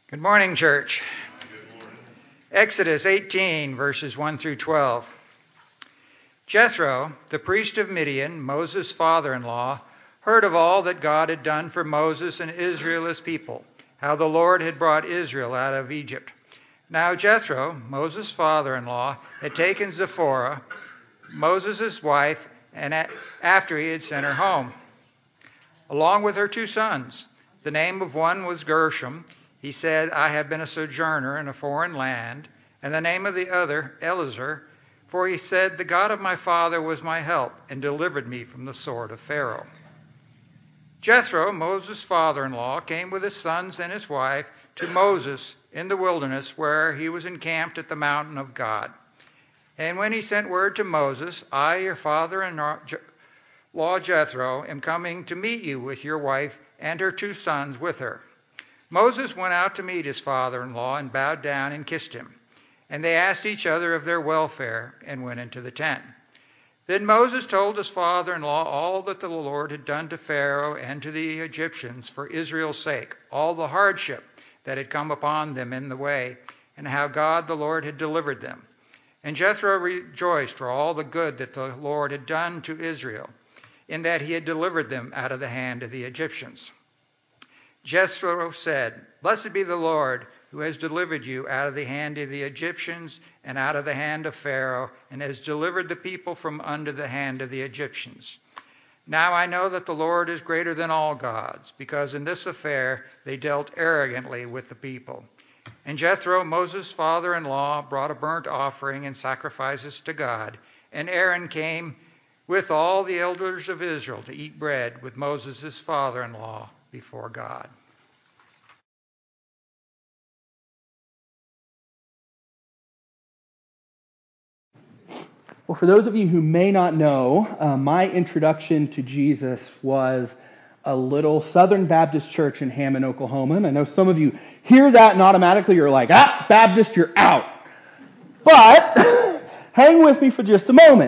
Good morning, church. Exodus 18, verses 1 through 12. Jethro, the priest of Midian, Moses' father-in-law, heard of all that God had done for Moses and Israel his people, how the Lord had brought Israel out of Egypt. Now Jethro, Moses' father-in-law, had taken Zipporah, Moses' wife, and after he had sent her home, along with her 2 sons. The name of one was Gershom. He said, I have been a sojourner in a foreign land. And the name of the other, Eleazar, for he said, the God of my father was my help and delivered me from the sword of Pharaoh. Jethro, Moses' father-in-law, came with his sons and his wife to Moses in the wilderness, where he was encamped at the mountain of God. And when he sent word to Moses, I, your father-in-law Jethro, am coming to meet you with your wife and her 2 sons with her. Moses went out to meet his father-in-law and bowed down and kissed him. And they asked each other of their welfare and went into the tent. Then Moses told his father-in-law all that the Lord had done to Pharaoh and to the Egyptians for Israel's sake, all the hardship that had come upon them in the way, and how God the Lord had delivered them. And Jethro rejoiced for all the good that the Lord had done to Israel, in that he had delivered them out of the hand of the Egyptians. Jethro said, Blessed be the Lord, who has delivered you out of the hand of the Egyptians and out of the hand of Pharaoh, and has delivered the people from under the hand of the Egyptians. Now I know that the Lord is greater than all gods, because in this affair they dealt arrogantly with the people. And Jethro, Moses' father-in-law, brought a burnt offering and sacrifices to God. And Aaron came with all the elders of Israel to eat bread with Moses' father-in-law before God. Well, for those of you who may not know, my introduction to Jesus was a little Southern Baptist church in Hammond, Oklahoma. And I know some of you hear that and automatically you're like, Baptist, you're out. But hang with me for just a moment.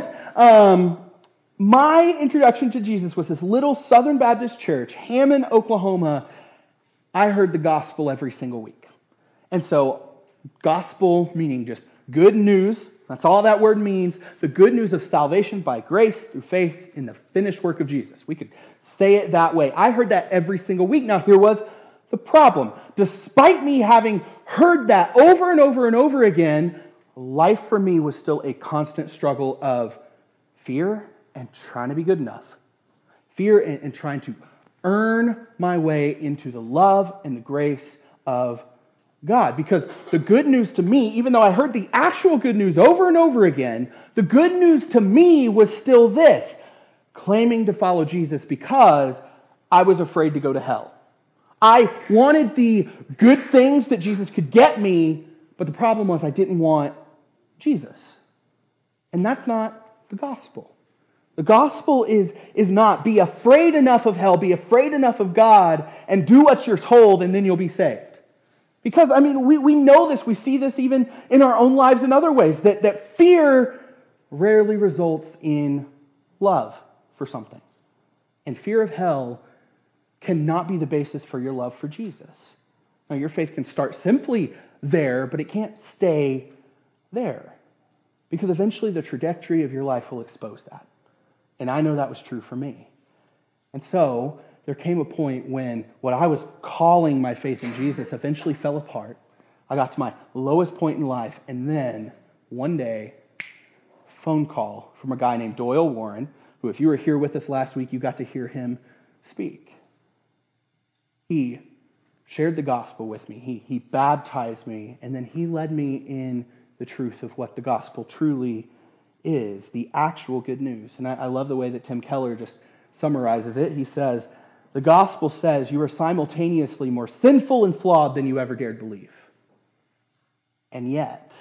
My introduction to Jesus was this little Southern Baptist church, Hammond, Oklahoma. I heard the gospel every single week. And so gospel meaning just good news. That's all that word means. The good news of salvation by grace through faith in the finished work of Jesus. We could say it that way. I heard that every single week. Now here was the problem. Despite me having heard that over and over and over again, life for me was still a constant struggle of fear and trying to be good enough. Fear and trying to earn my way into the love and the grace of God. Because the good news to me, even though I heard the actual good news over and over again, the good news to me was still this: claiming to follow Jesus because I was afraid to go to hell. I wanted the good things that Jesus could get me, but the problem was I didn't want Jesus. And that's not the gospel. The gospel is not be afraid enough of hell, be afraid enough of God, and do what you're told, and then you'll be saved. Because, we know this, we see this even in our own lives in other ways, that fear rarely results in love for something. And fear of hell cannot be the basis for your love for Jesus. Now, your faith can start simply there, but it can't stay there. Because eventually the trajectory of your life will expose that. And I know that was true for me. And so there came a point when what I was calling my faith in Jesus eventually fell apart. I got to my lowest point in life. And then one day, phone call from a guy named Doyle Warren, who, if you were here with us last week, you got to hear him speak. He shared the gospel with me. He baptized me. And then he led me in the truth of what the gospel truly is, the actual good news. And I love the way that Tim Keller just summarizes it. He says, the gospel says you are simultaneously more sinful and flawed than you ever dared believe. And yet,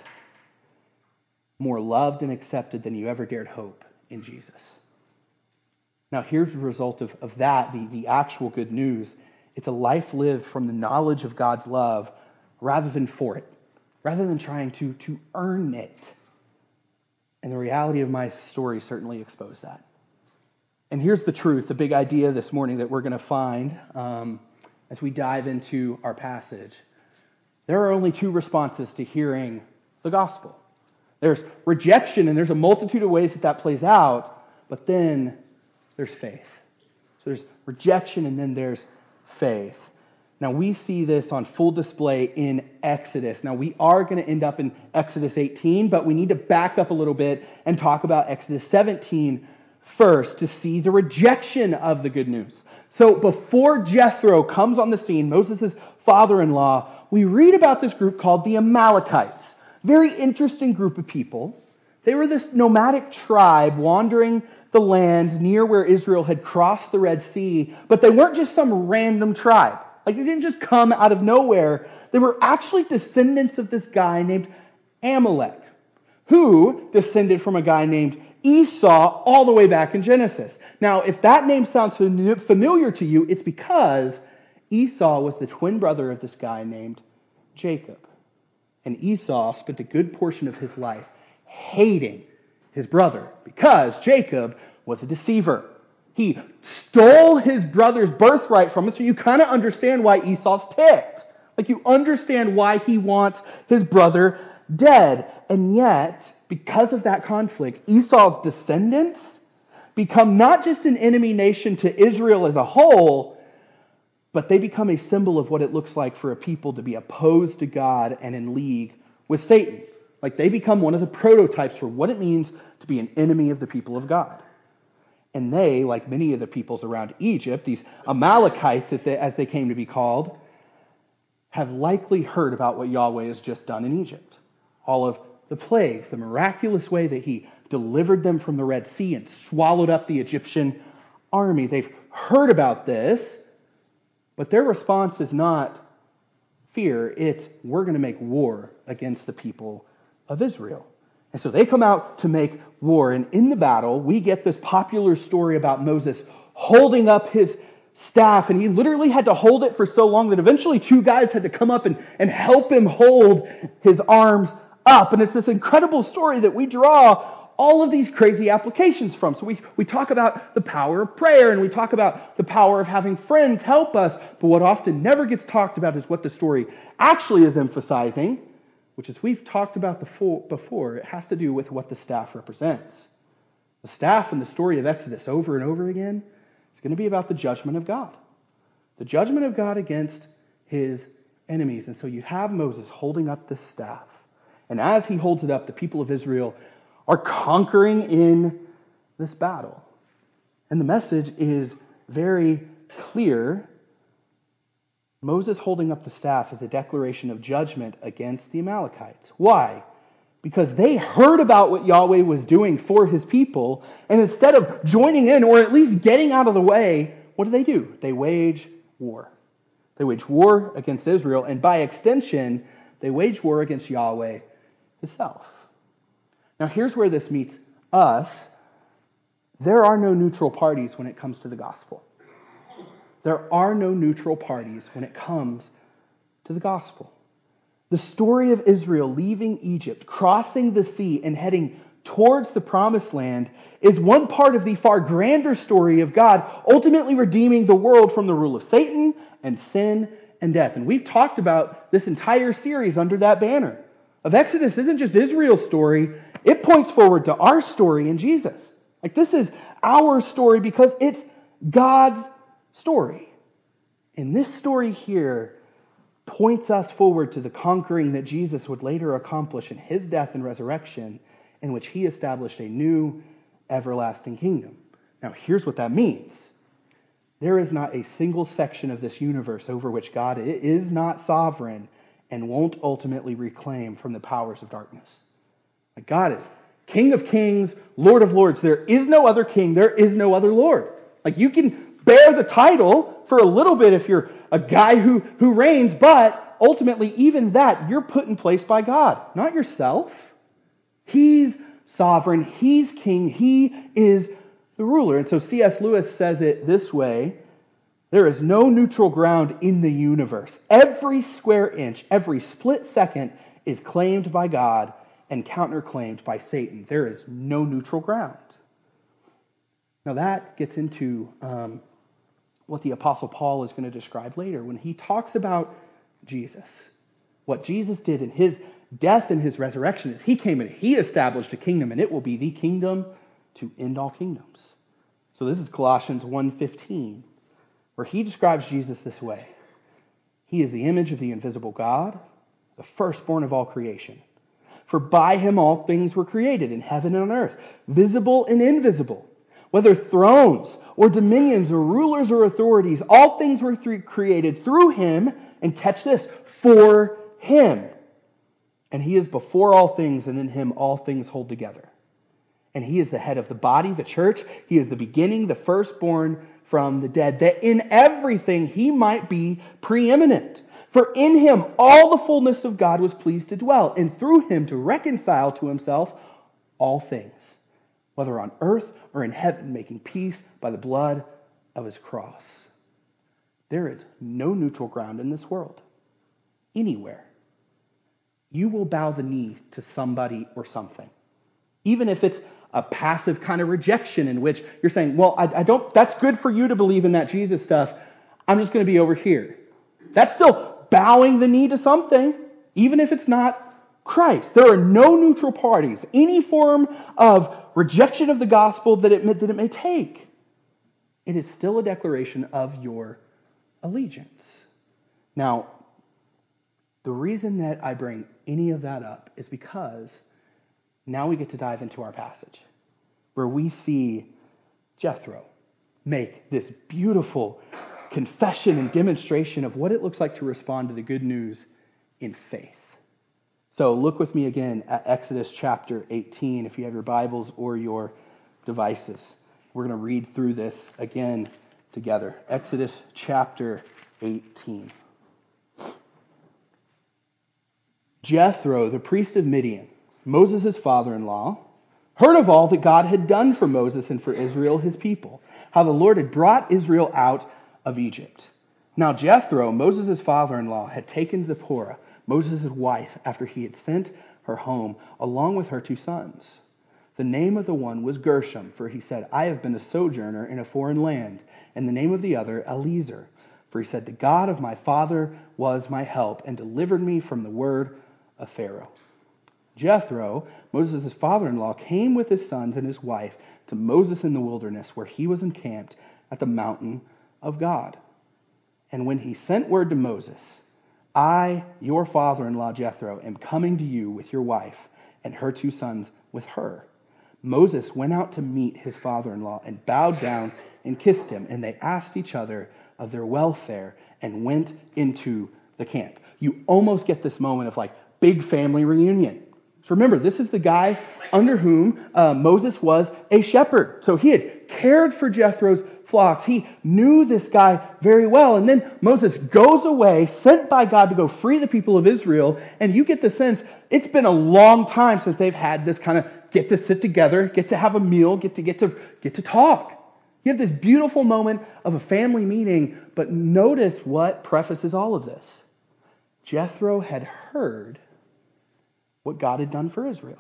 more loved and accepted than you ever dared hope in Jesus. Now here's the result of that, the actual good news. It's a life lived from the knowledge of God's love rather than for it, rather than trying to earn it. And the reality of my story certainly exposed that. And here's the truth, the big idea this morning that we're going to find as we dive into our passage. There are only two responses to hearing the gospel. There's rejection, and there's a multitude of ways that plays out, but then there's faith. So there's rejection, and then there's faith. Now, we see this on full display in Exodus. Now, we are going to end up in Exodus 18, but we need to back up a little bit and talk about Exodus 17 first to see the rejection of the good news. So before Jethro comes on the scene, Moses' father-in-law, we read about this group called the Amalekites. Very interesting group of people. They were this nomadic tribe wandering the land near where Israel had crossed the Red Sea, but they weren't just some random tribe. Like, they didn't just come out of nowhere. They were actually descendants of this guy named Amalek, who descended from a guy named Esau all the way back in Genesis. Now, if that name sounds familiar to you, it's because Esau was the twin brother of this guy named Jacob. And Esau spent a good portion of his life hating his brother because Jacob was a deceiver. He stole his brother's birthright from him, so you kind of understand why Esau's ticked. Like, you understand why he wants his brother dead. And yet, because of that conflict, Esau's descendants become not just an enemy nation to Israel as a whole, but they become a symbol of what it looks like for a people to be opposed to God and in league with Satan. Like, they become one of the prototypes for what it means to be an enemy of the people of God. And they, like many of the peoples around Egypt, these Amalekites, as they came to be called, have likely heard about what Yahweh has just done in Egypt. All of the plagues, the miraculous way that he delivered them from the Red Sea and swallowed up the Egyptian army. They've heard about this, but their response is not fear. It's, we're going to make war against the people of Israel. And so they come out to make war. And in the battle, we get this popular story about Moses holding up his staff. And he literally had to hold it for so long that eventually two guys had to come up and help him hold his arms up. And it's this incredible story that we draw all of these crazy applications from. So we talk about the power of prayer, and we talk about the power of having friends help us. But what often never gets talked about is what the story actually is emphasizing, which, as we've talked about before, it has to do with what the staff represents. The staff in the story of Exodus over and over again is going to be about the judgment of God. The judgment of God against his enemies. And so you have Moses holding up this staff. And as he holds it up, the people of Israel are conquering in this battle. And the message is very clear. Moses holding up the staff is a declaration of judgment against the Amalekites. Why? Because they heard about what Yahweh was doing for his people, and instead of joining in or at least getting out of the way, what do? They wage war. They wage war against Israel, and by extension, they wage war against Yahweh himself. Now, here's where this meets us. There are no neutral parties when it comes to the gospel. There are no neutral parties when it comes to the gospel. The story of Israel leaving Egypt, crossing the sea, and heading towards the promised land is one part of the far grander story of God ultimately redeeming the world from the rule of Satan and sin and death. And we've talked about this entire series under that banner. Of Exodus isn't just Israel's story, it points forward to our story in Jesus. Like, this is our story because it's God's story. And this story here points us forward to the conquering that Jesus would later accomplish in his death and resurrection, in which he established a new everlasting kingdom. Now, here's what that means. There is not a single section of this universe over which God is not sovereign and won't ultimately reclaim from the powers of darkness. Like, God is King of kings, Lord of lords. There is no other king. There is no other Lord. Like, you can bear the title for a little bit if you're a guy who reigns, but ultimately, even that, you're put in place by God, not yourself. He's sovereign. He's king. He is the ruler. And so C.S. Lewis says it this way: there is no neutral ground in the universe. Every square inch, every split second is claimed by God and counterclaimed by Satan. There is no neutral ground. Now that gets into what the Apostle Paul is going to describe later when he talks about Jesus. What Jesus did in his death and his resurrection is he came and he established a kingdom, and it will be the kingdom to end all kingdoms. So this is Colossians 1:15, where he describes Jesus this way. He is the image of the invisible God, the firstborn of all creation. For by him all things were created in heaven and on earth, visible and invisible. Whether thrones or dominions or rulers or authorities, all things were created through him, and catch this, for him. And he is before all things, and in him all things hold together. And he is the head of the body, the church. He is the beginning, the firstborn from the dead, that in everything he might be preeminent. For in him all the fullness of God was pleased to dwell, and through him to reconcile to himself all things, whether on earth or in heaven, making peace by the blood of his cross. There is no neutral ground in this world, anywhere. You will bow the knee to somebody or something, even if it's a passive kind of rejection in which you're saying, well, I don't, that's good for you to believe in that Jesus stuff. I'm just going to be over here. That's still bowing the knee to something, even if it's not Christ. There are no neutral parties. Any form of rejection of the gospel that it may take, it is still a declaration of your allegiance. Now, the reason that I bring any of that up is because now we get to dive into our passage, where we see Jethro make this beautiful confession and demonstration of what it looks like to respond to the good news in faith. So look with me again at Exodus chapter 18, if you have your Bibles or your devices. We're going to read through this again together. Exodus chapter 18. Jethro, the priest of Midian, Moses' father-in-law, heard of all that God had done for Moses and for Israel, his people, how the Lord had brought Israel out of Egypt. Now Jethro, Moses' father-in-law, had taken Zipporah, Moses' wife, after he had sent her home, along with her 2 sons. The name of the one was Gershom, for he said, I have been a sojourner in a foreign land, and the name of the other, Eliezer, for he said, the God of my father was my help, and delivered me from the word of Pharaoh. Jethro, Moses' father-in-law, came with his sons and his wife to Moses in the wilderness, where he was encamped at the mountain of God. And when he sent word to Moses, I, your father-in-law Jethro, am coming to you with your wife and her 2 sons with her. Moses went out to meet his father-in-law and bowed down and kissed him, and they asked each other of their welfare and went into the camp. You almost get this moment of like big family reunion. So remember, this is the guy under whom Moses was a shepherd. So he had cared for Jethro's flocks. He knew this guy very well. And then Moses goes away, sent by God to go free the people of Israel. And you get the sense it's been a long time since they've had this kind of get to sit together, get to have a meal, get to talk. You have this beautiful moment of a family meeting. But notice what prefaces all of this. Jethro had heard what God had done for Israel.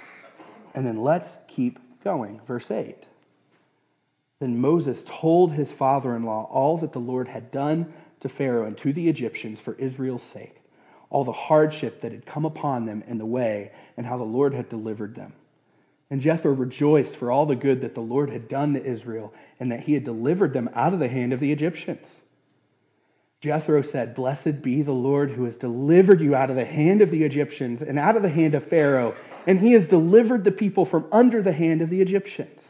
And then let's keep going. Verse 8. Then Moses told his father-in-law all that the Lord had done to Pharaoh and to the Egyptians for Israel's sake, all the hardship that had come upon them in the way, and how the Lord had delivered them. And Jethro rejoiced for all the good that the Lord had done to Israel, and that he had delivered them out of the hand of the Egyptians. Jethro said, Blessed be the Lord who has delivered you out of the hand of the Egyptians and out of the hand of Pharaoh, and he has delivered the people from under the hand of the Egyptians.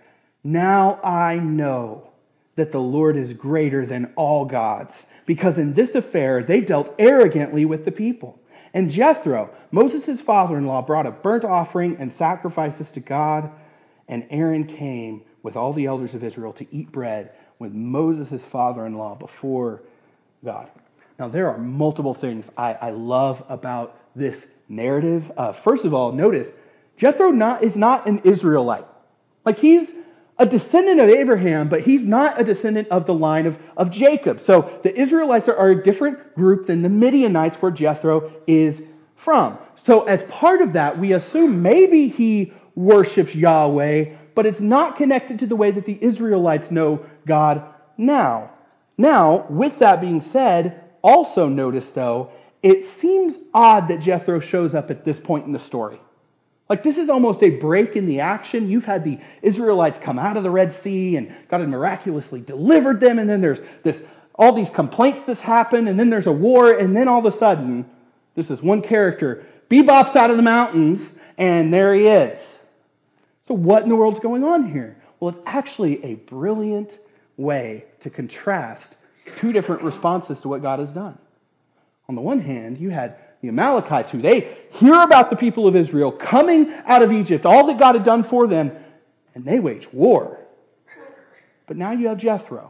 Now I know that the Lord is greater than all gods, because in this affair they dealt arrogantly with the people. And Jethro, Moses' father-in-law, brought a burnt offering and sacrifices to God, and Aaron came with all the elders of Israel to eat bread with Moses' father-in-law before God. Now, there are multiple things I love about this narrative. First of all, notice, Jethro is not an Israelite. Like, he's a descendant of Abraham, but he's not a descendant of the line of Jacob. So the Israelites are a different group than the Midianites, where Jethro is from. So as part of that, we assume maybe he worships Yahweh, but it's not connected to the way that the Israelites know God now. Now, with that being said, also notice, though, it seems odd that Jethro shows up at this point in the story. Like, this is almost a break in the action. You've had the Israelites come out of the Red Sea and God had miraculously delivered them. And then there's all these complaints that's happened. And then there's a war. And then all of a sudden, this is one character bebops out of the mountains. And there he is. So what in the world's going on here? Well, it's actually a brilliant way to contrast two different responses to what God has done. On the one hand, you had the Amalekites, who they hear about the people of Israel coming out of Egypt, all that God had done for them, and they wage war. But now you have Jethro.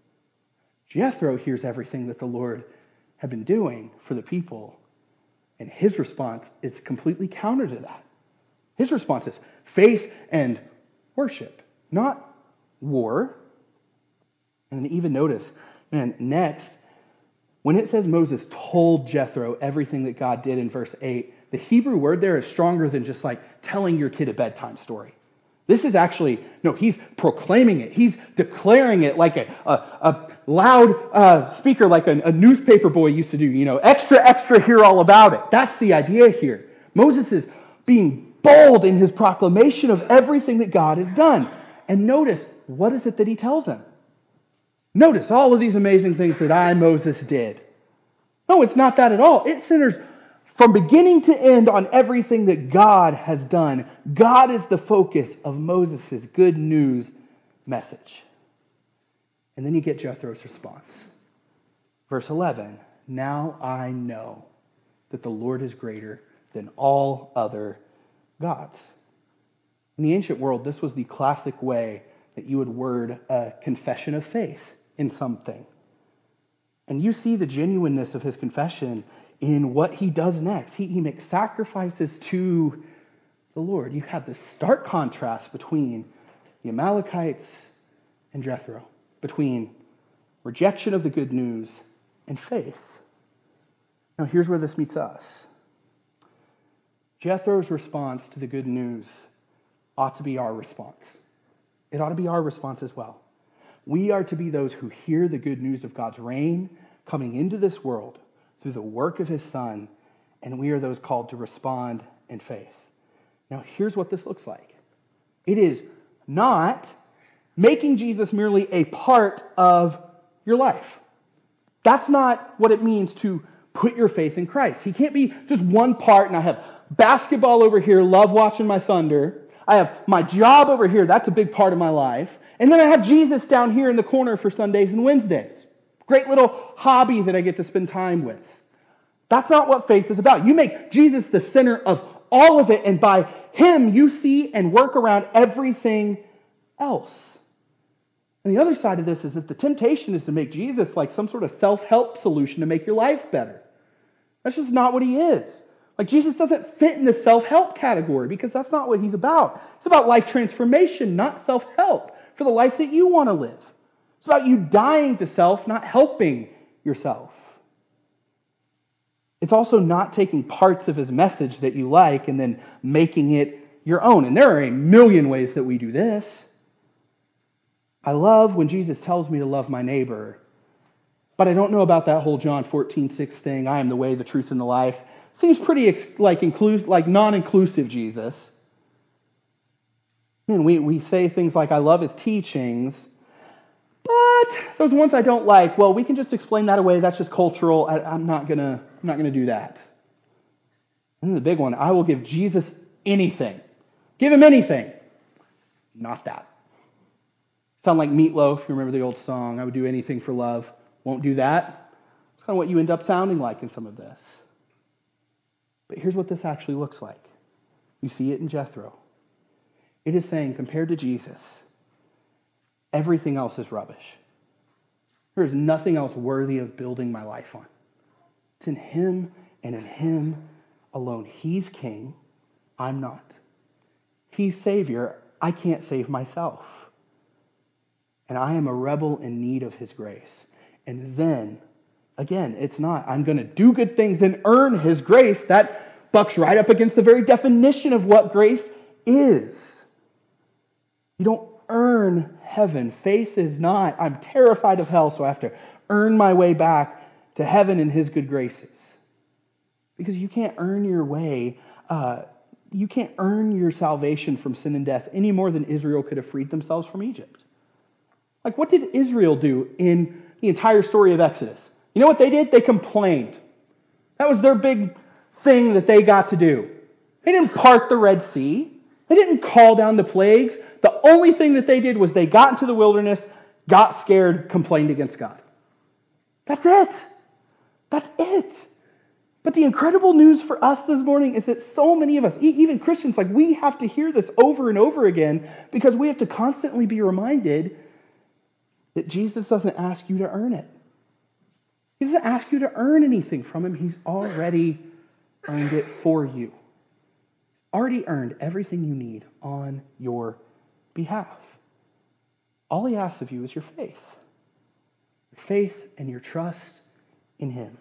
Jethro hears everything that the Lord had been doing for the people, and his response is completely counter to that. His response is faith and worship, not war. And then even notice, next, when it says Moses told Jethro everything that God did in verse 8, the Hebrew word there is stronger than just like telling your kid a bedtime story. This is actually, no, he's proclaiming it. He's declaring it like a loud speaker, like a newspaper boy used to do, extra, extra, hear all about it. That's the idea here. Moses is being bold in his proclamation of everything that God has done. And notice, what is it that he tells him? Notice all of these amazing things that I, Moses, did. No, it's not that at all. It centers from beginning to end on everything that God has done. God is the focus of Moses' good news message. And then you get Jethro's response. Verse 11, now I know that the Lord is greater than all other gods. In the ancient world, this was the classic way that you would word a confession of faith in something. And you see the genuineness of his confession in what he does next. He makes sacrifices to the Lord. You have this stark contrast between the Amalekites and Jethro, between rejection of the good news and faith. Now here's where this meets us. Jethro's response to the good news ought to be our response. It ought to be our response as well. We are to be those who hear the good news of God's reign coming into this world through the work of his Son, and we are those called to respond in faith. Now, here's what this looks like. It is not making Jesus merely a part of your life. That's not what it means to put your faith in Christ. He can't be just one part, and I have basketball over here, love watching my Thunder. I have my job over here, that's a big part of my life. And then I have Jesus down here in the corner for Sundays and Wednesdays. Great little hobby that I get to spend time with. That's not what faith is about. You make Jesus the center of all of it, and by him you see and work around everything else. And the other side of this is that the temptation is to make Jesus like some sort of self-help solution to make your life better. That's just not what he is. Like, Jesus doesn't fit in the self-help category because that's not what he's about. It's about life transformation, not self-help for the life that you want to live. It's about you dying to self, not helping yourself. It's also not taking parts of his message that you like and then making it your own. And there are a million ways that we do this. I love when Jesus tells me to love my neighbor, but I don't know about that whole John 14:6 thing. I am the way, the truth, and the life. Seems pretty like non-inclusive Jesus. And we say things like, I love his teachings, but those ones I don't like, well, we can just explain that away. That's just cultural. I'm not gonna do that. And then the big one, I will give Jesus anything. Give him anything. Not that. Sound like Meatloaf. You remember the old song, I would do anything for love. Won't do that. It's kind of what you end up sounding like in some of this. But here's what this actually looks like. You see it in Jethro. It is saying, compared to Jesus, everything else is rubbish. There is nothing else worthy of building my life on. It's in him and in him alone. He's king. I'm not. He's savior. I can't save myself. And I am a rebel in need of his grace. And then, again, it's not, I'm going to do good things and earn his grace. That bucks right up against the very definition of what grace is. You don't earn heaven. Faith is not, I'm terrified of hell, so I have to earn my way back to heaven in his good graces. Because you can't earn your way. You can't earn your salvation from sin and death any more than Israel could have freed themselves from Egypt. Like, what did Israel do in the entire story of Exodus? You know what they did? They complained. That was their big thing that they got to do. They didn't part the Red Sea. They didn't call down the plagues. The only thing that they did was they got into the wilderness, got scared, complained against God. That's it. That's it. But the incredible news for us this morning is that so many of us, even Christians, like, we have to hear this over and over again because we have to constantly be reminded that Jesus doesn't ask you to earn it. He doesn't ask you to earn anything from him. He's already earned it for you. He's already earned everything you need on your behalf. All he asks of you is your faith. Your faith and your trust in him.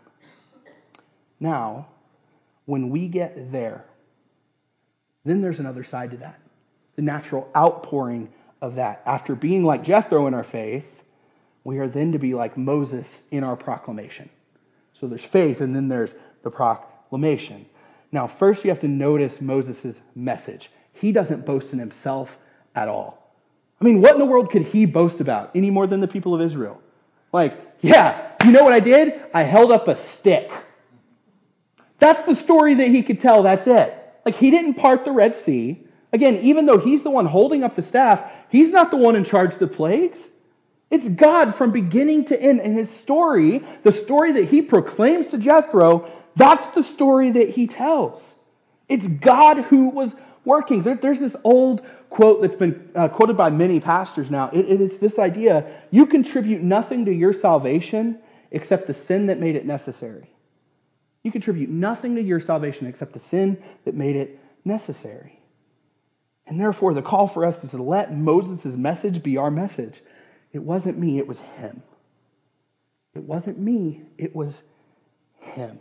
Now, when we get there, then there's another side to that. The natural outpouring of that. After being like Jethro in our faith, we are then to be like Moses in our proclamation. So there's faith, and then there's the proclamation. Now, first you have to notice Moses' message. He doesn't boast in himself at all. I mean, what in the world could he boast about any more than the people of Israel? Like, yeah, you know what I did? I held up a stick. That's the story that he could tell. That's it. Like, he didn't part the Red Sea. Again, even though he's the one holding up the staff, he's not the one in charge of the plagues. It's God from beginning to end. And his story, the story that he proclaims to Jethro, that's the story that he tells. It's God who was working. There's this old quote that's been quoted by many pastors now. It is this idea: you contribute nothing to your salvation except the sin that made it necessary. You contribute nothing to your salvation except the sin that made it necessary. And therefore, the call for us is to let Moses' message be our message. It wasn't me, it was him. It wasn't me, it was him.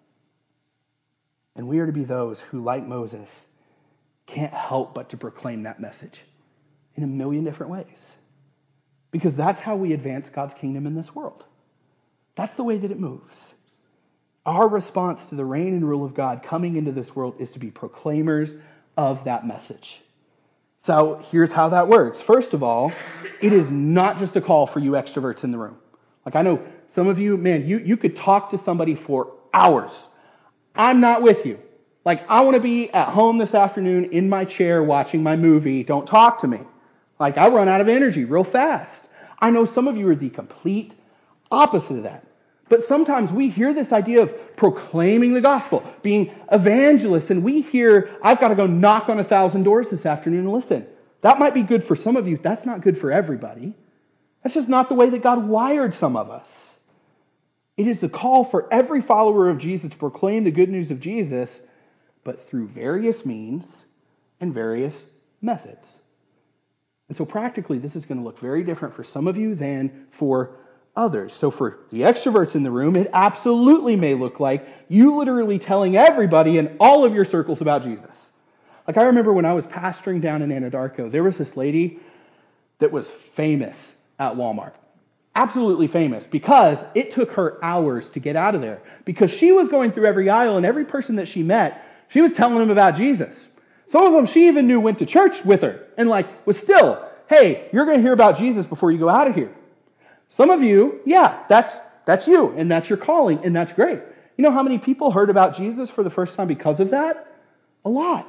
And we are to be those who, like Moses, can't help but to proclaim that message in a million different ways. Because that's how we advance God's kingdom in this world. That's the way that it moves. Our response to the reign and rule of God coming into this world is to be proclaimers of that message. So here's how that works. First of all, it is not just a call for you extroverts in the room. Like, I know some of you, man, you could talk to somebody for hours. I'm not with you. Like, I want to be at home this afternoon in my chair watching my movie. Don't talk to me. Like, I run out of energy real fast. I know some of you are the complete opposite of that. But sometimes we hear this idea of proclaiming the gospel, being evangelists, and we hear, I've got to go knock on 1,000 doors this afternoon. And listen, that might be good for some of you. That's not good for everybody. That's just not the way that God wired some of us. It is the call for every follower of Jesus to proclaim the good news of Jesus, but through various means and various methods. And so practically, this is going to look very different for some of you than for others. So for the extroverts in the room, it absolutely may look like you literally telling everybody in all of your circles about Jesus. Like, I remember when I was pastoring down in Anadarko, there was this lady that was famous at Walmart. Absolutely famous, because it took her hours to get out of there. Because she was going through every aisle, and every person that she met, she was telling them about Jesus. Some of them she even knew went to church with her, and like was still, hey, you're going to hear about Jesus before you go out of here. Some of you, yeah, that's you, and that's your calling, and that's great. You know how many people heard about Jesus for the first time because of that? A lot.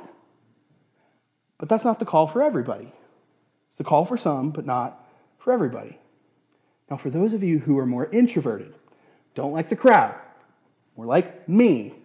But that's not the call for everybody. It's the call for some, but not for everybody. Now, for those of you who are more introverted, don't like the crowd, more like me,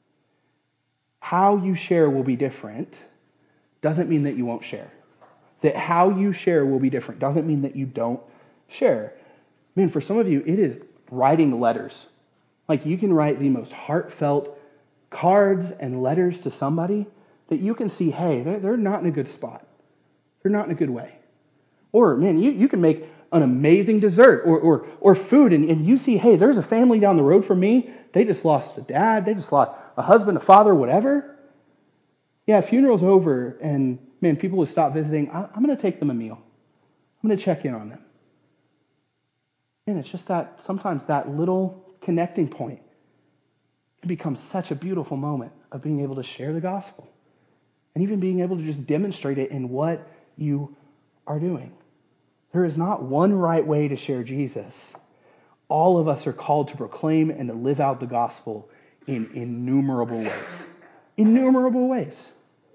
how you share will be different doesn't mean that you won't share. That how you share will be different doesn't mean that you don't share. Man, for some of you, it is writing letters. Like, you can write the most heartfelt cards and letters to somebody that you can see, hey, they're not in a good spot. They're not in a good way. Or, man, you can make an amazing dessert or food, and you see, hey, there's a family down the road from me. They just lost a dad. They just lost a husband, a father, whatever. Yeah, funeral's over, and, man, people will stop visiting. I'm going to take them a meal. I'm going to check in on them. And it's just that sometimes that little connecting point it becomes such a beautiful moment of being able to share the gospel and even being able to just demonstrate it in what you are doing. There is not one right way to share Jesus. All of us are called to proclaim and to live out the gospel in innumerable ways. Innumerable ways.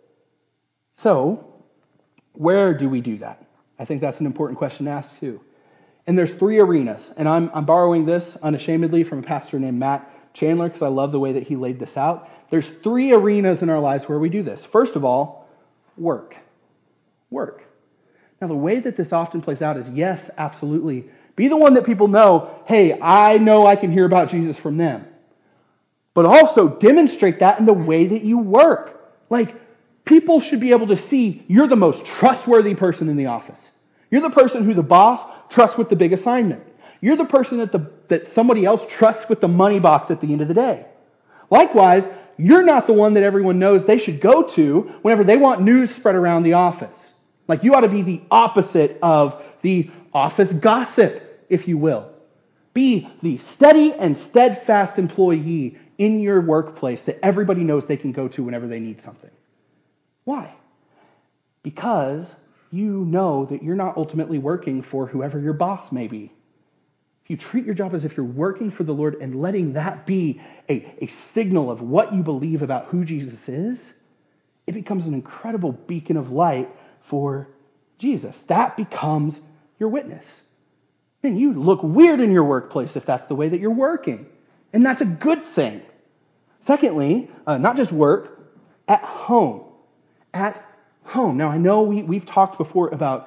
So, where do we do that? I think that's an important question to ask too. And there's 3 arenas, and I'm borrowing this unashamedly from a pastor named Matt Chandler because I love the way that he laid this out. There's 3 arenas in our lives where we do this. First of all, work. Work. Now, the way that this often plays out is, yes, absolutely. Be the one that people know, hey, I know I can hear about Jesus from them. But also demonstrate that in the way that you work. Like, people should be able to see you're the most trustworthy person in the office. You're the person who the boss trusts with the big assignment. You're the person that somebody else trusts with the money box at the end of the day. Likewise, you're not the one that everyone knows they should go to whenever they want news spread around the office. Like, you ought to be the opposite of the office gossip, if you will. Be the steady and steadfast employee in your workplace that everybody knows they can go to whenever they need something. Why? Because you know that you're not ultimately working for whoever your boss may be. If you treat your job as if you're working for the Lord and letting that be a signal of what you believe about who Jesus is, it becomes an incredible beacon of light for Jesus. That becomes your witness. Man, you look weird in your workplace if that's the way that you're working. And that's a good thing. Secondly, not just work, at home. At home. Now, I know we've talked before about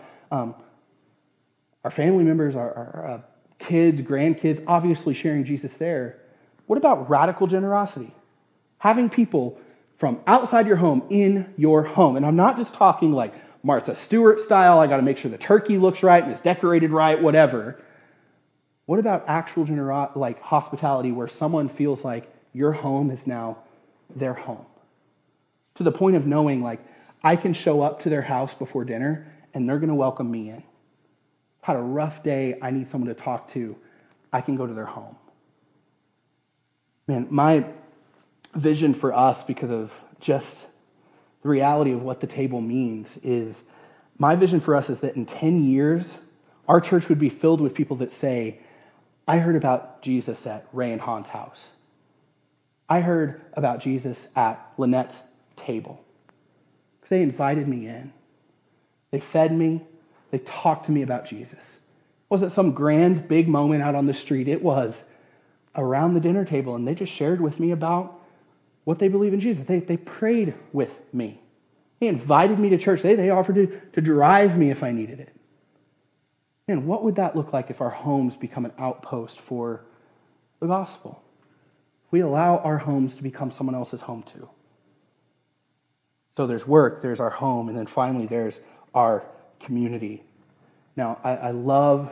our family members, our kids, grandkids, obviously sharing Jesus there. What about radical generosity? Having people from outside your home in your home. And I'm not just talking like Martha Stewart style, I got to make sure the turkey looks right and it's decorated right, whatever. What about actual hospitality where someone feels like your home is now their home? To the point of knowing, like, I can show up to their house before dinner and they're going to welcome me in. Had a rough day, I need someone to talk to, I can go to their home. Man, my vision for us, because of just the reality of what the table means, is my vision for us is that in 10 years, our church would be filled with people that say, I heard about Jesus at Ray and Han's house. I heard about Jesus at Lynette's table. Because they invited me in. They fed me. They talked to me about Jesus. It wasn't some grand, big moment out on the street. It was around the dinner table, and they just shared with me about what they believe in Jesus. They prayed with me. They invited me to church. They offered to drive me if I needed it. Man, what would that look like if our homes become an outpost for the gospel? If we allow our homes to become someone else's home too. So there's work, there's our home, and then finally there's our community. Now, I love,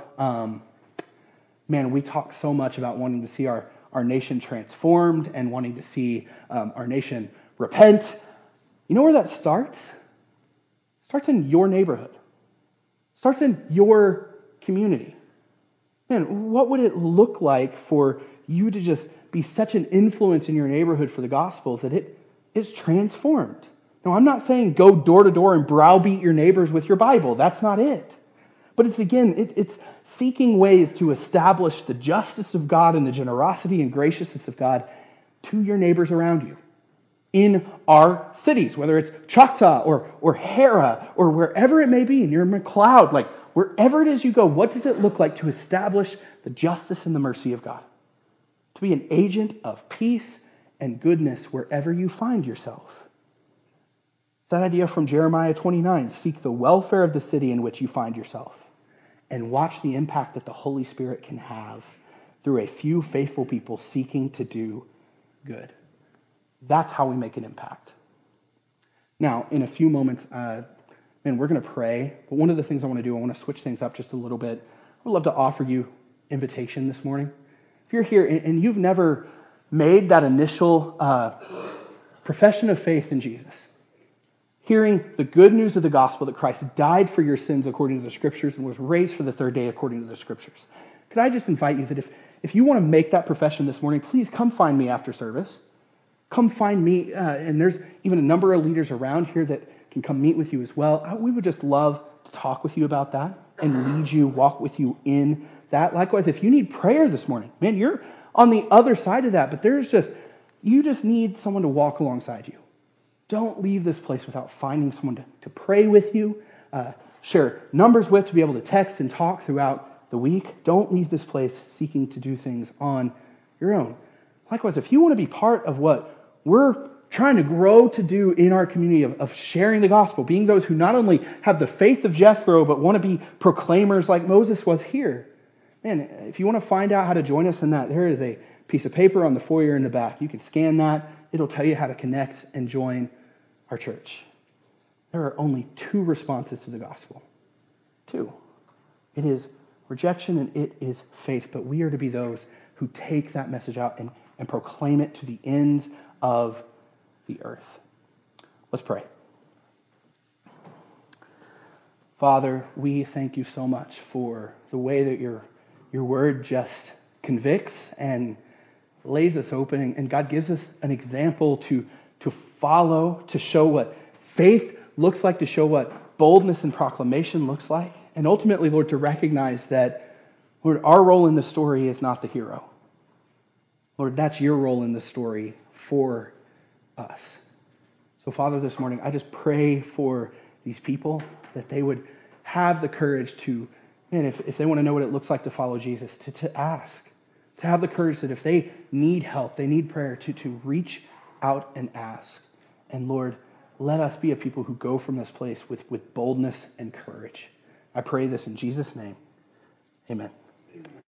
we talk so much about wanting to see our nation transformed and wanting to see our nation repent. You know where that starts? It starts in your neighborhood. It starts in your community. Man, what would it look like for you to just be such an influence in your neighborhood for the gospel that it is transformed? Now, I'm not saying go door to door and browbeat your neighbors with your Bible. That's not it. But it's seeking ways to establish the justice of God and the generosity and graciousness of God to your neighbors around you. In our cities, whether it's Choctaw or Hera or wherever it may be, near McLeod, like wherever it is you go, what does it look like to establish the justice and the mercy of God? To be an agent of peace and goodness wherever you find yourself. That idea from Jeremiah 29, seek the welfare of the city in which you find yourself and watch the impact that the Holy Spirit can have through a few faithful people seeking to do good. That's how we make an impact. Now, in a few moments, we're going to pray, but one of the things I want to do, I want to switch things up just a little bit. I would love to offer you invitation this morning. If you're here and you've never made that initial profession of faith in Jesus, hearing the good news of the gospel that Christ died for your sins according to the scriptures and was raised for the third day according to the scriptures. Could I just invite you that if you want to make that profession this morning, please come find me after service. come find me. And there's even a number of leaders around here that can come meet with you as well. We would just love to talk with you about that and lead you, walk with you in that. Likewise, if you need prayer this morning, man, you're on the other side of that, but you just need someone to walk alongside you. Don't leave this place without finding someone to pray with you, share numbers with, to be able to text and talk throughout the week. Don't leave this place seeking to do things on your own. Likewise, if you want to be part of what we're trying to grow to do in our community of sharing the gospel, being those who not only have the faith of Jethro, but want to be proclaimers like Moses was here. Man, if you want to find out how to join us in that, there is a piece of paper on the foyer in the back. You can scan that. It'll tell you how to connect and join our church. There are only 2 responses to the gospel. 2. It is rejection and it is faith. But we are to be those who take that message out and proclaim it to the ends of the earth. Let's pray. Father, we thank you so much for the way that your word just convicts and lays us open. And God gives us an example to follow, to show what faith looks like, to show what boldness and proclamation looks like. And ultimately, Lord, to recognize that, Lord, our role in the story is not the hero. Lord, that's your role in the story for us. So, Father, this morning, I just pray for these people that they would have the courage to, man, if they want to know what it looks like to follow Jesus, to ask, to have the courage that if they need help, they need prayer, to reach out and ask. And Lord, let us be a people who go from this place with boldness and courage. I pray this in Jesus' name. Amen.